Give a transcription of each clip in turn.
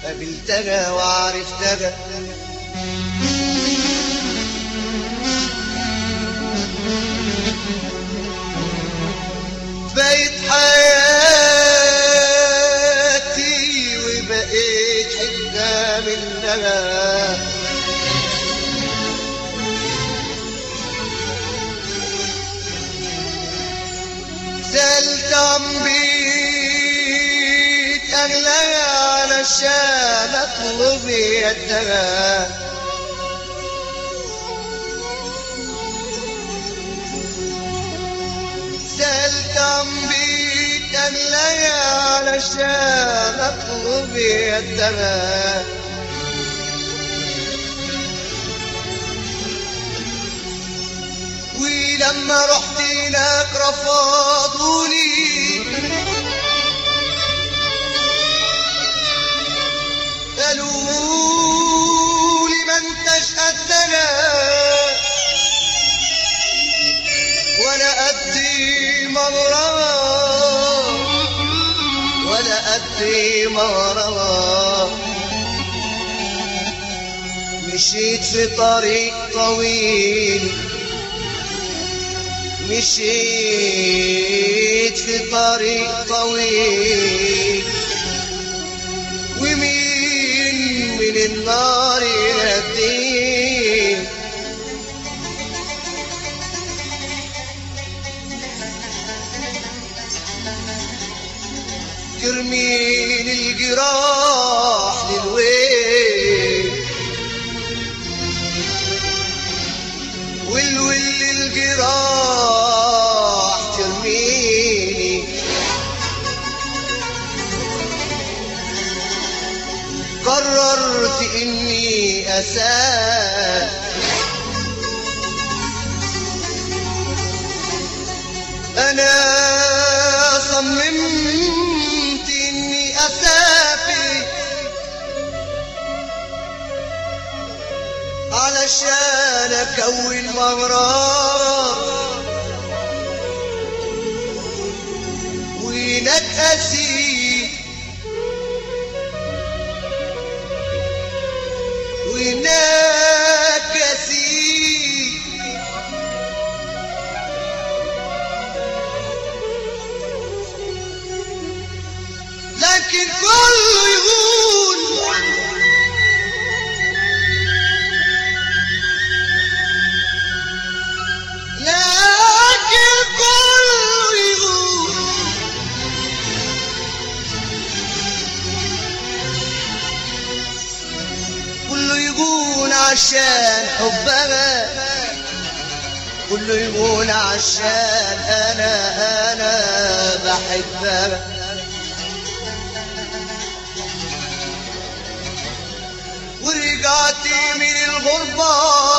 قابلتها وعرفتها بقيت حياتي وبقيت حتة منها زلت عم بيت أغلى علشان أطلب يدها زلت عم بيت أغلى علشان أطلب يدها ولما رحت هناك رفضوني قالوا لي ما انتش قدنا ولا قدي مغرمة ولا قدي مغرمة مشيت في طريق طويل مشيت في طريق طويل ومين من النار يهديني ترميني الجراح للويل والويل الجراح ترميني قررت اني اسافر انا صممت اني اسافر علشان اكون مغرار وهناك اسير وهناك اسير لكن كله يقول لكن كله يقول كله يقول عشان حبها كله يقول عشان انا بحبها ورجعت من الغربة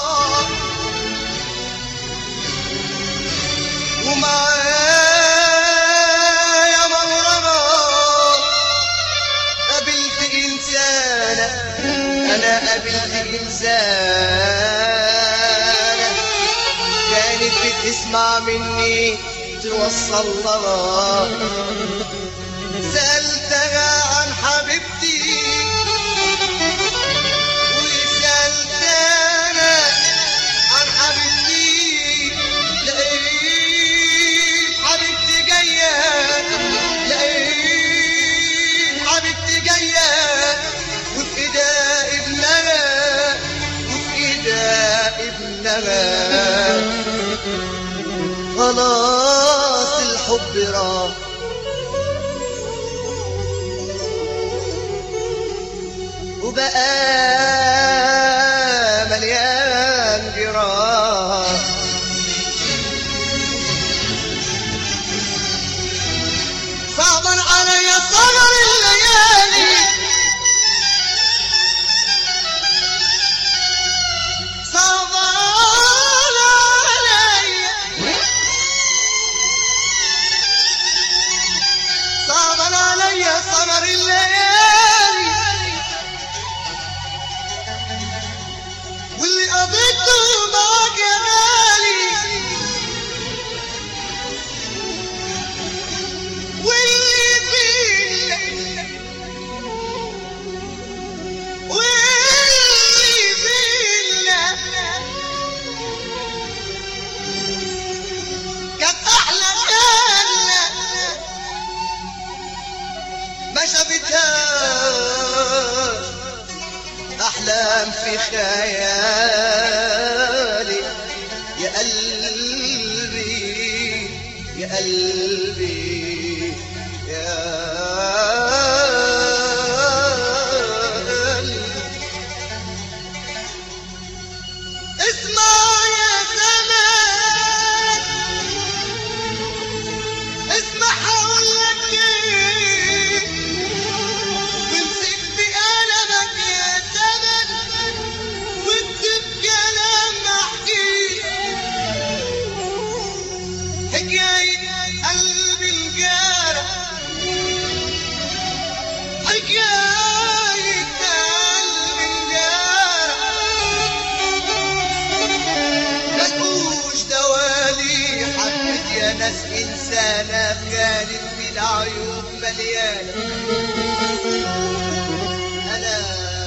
ومعايا مغرمة قابلت إنسانة أنا قابلت إنسانة كانت بتسمع مني توصل لها سألتها عن حبيبتي خلاص الحب راح وبقى مليان جراح صعبا علي سهر الليالي صعبا علي سهر الليالي أحلام في خيالي يا قلبي يا قلبي يا قلبي. اسمع يا زمان اسمع هقولك ايه وامسك بقلمك يا زمن واكتب كلام احكيه حكاية قلبي الجارح حكاية قلبي الجارح ملقوش دوالي حبت يا ناس إنسانة كانت بالعيوب مليانة أنا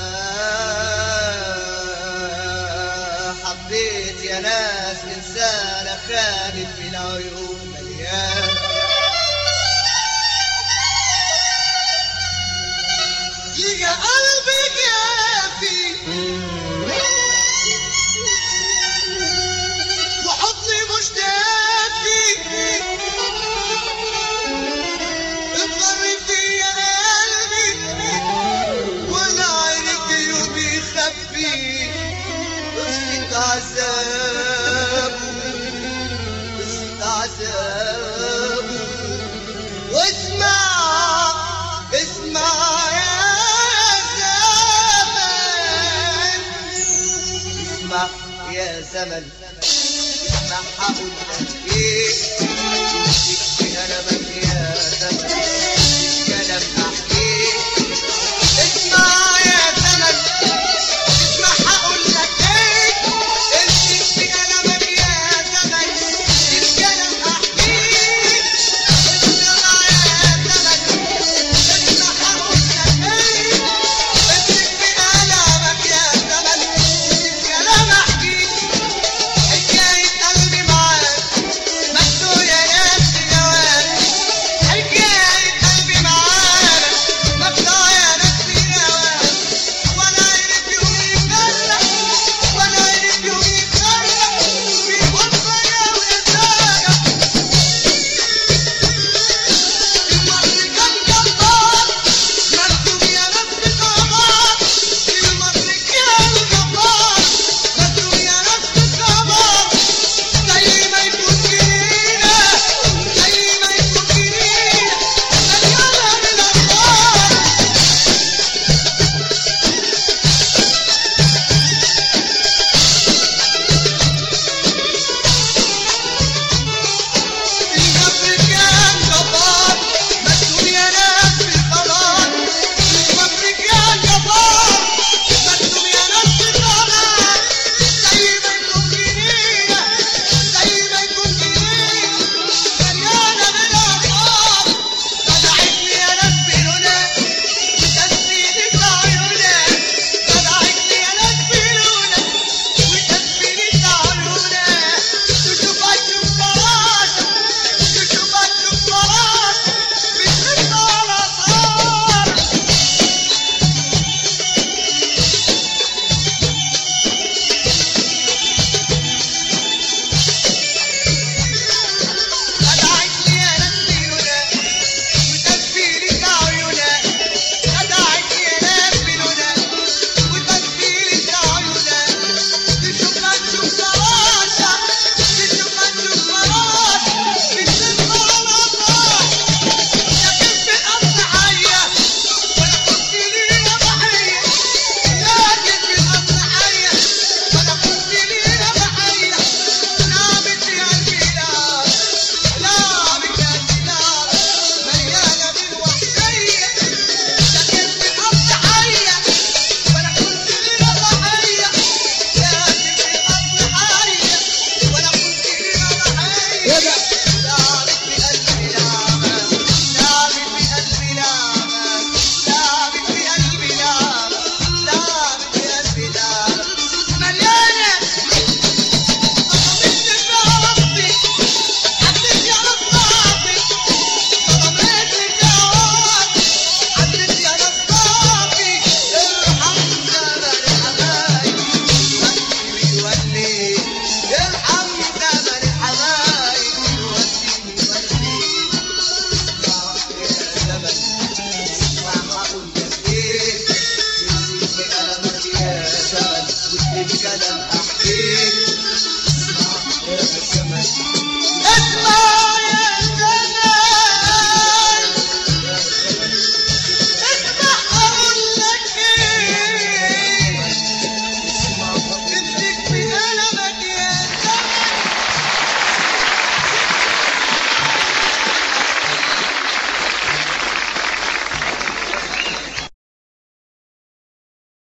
حبيت يا ناس إنسانة كانت بالعيوب مليانة لقى قلبي جافي وحضني مش دافي اضطر فيا قلبي وانا عينك يومي يخبي قصة عذاب قصة عذاب. واسمع اسمع يا زمن اسمع يا زمن اسمع هقولك ايه امسك بقلمك يا زمن